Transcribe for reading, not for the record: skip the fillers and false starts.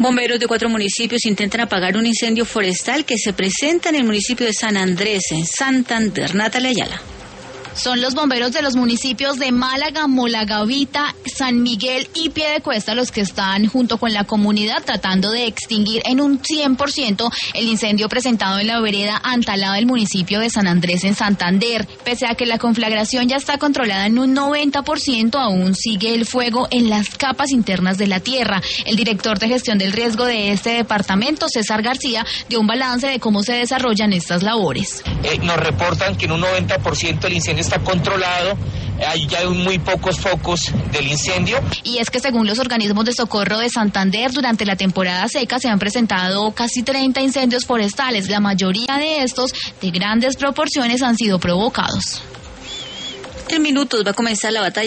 Bomberos de 4 municipios intentan apagar un incendio forestal que se presenta en el municipio de San Andrés, en Santander. Natalia Ayala. Son los bomberos de los municipios de Málaga, Molagavita, San Miguel y Piedecuesta los que están junto con la comunidad tratando de extinguir en un 100% el incendio presentado en la vereda Antalá del municipio de San Andrés en Santander. Pese a que la conflagración ya está controlada en un 90%, aún sigue el fuego en las capas internas de la tierra. El director de gestión del riesgo de este departamento, César García, dio un balance de cómo se desarrollan estas labores. Nos reportan que en un 90% el incendio está controlado, hay ya muy pocos focos del incendio. Y es que según los organismos de socorro de Santander, durante la temporada seca se han presentado casi 30 incendios forestales. La mayoría de estos, de grandes proporciones, han sido provocados. En minutos va a comenzar la batalla